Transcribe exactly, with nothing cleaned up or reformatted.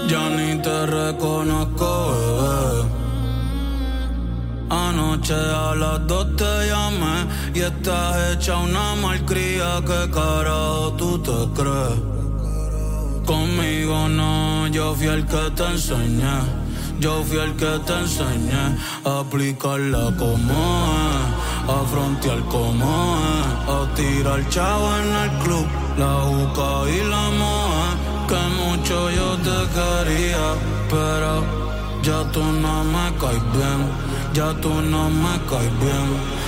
Ya ni te reconozco, bebé. Anoche a las dos te llamé y estás hecha una malcría. ¿Qué carajo tú te crees? Conmigo no, yo fui el que te enseñé. Yo fui el que te enseñé a aplicarla como es, a frontear como es, a tirar chavo en el club, la juca y la moe. Que mucho yo te quería, pero ya tú no me caes bien, ya tú no me caes bien.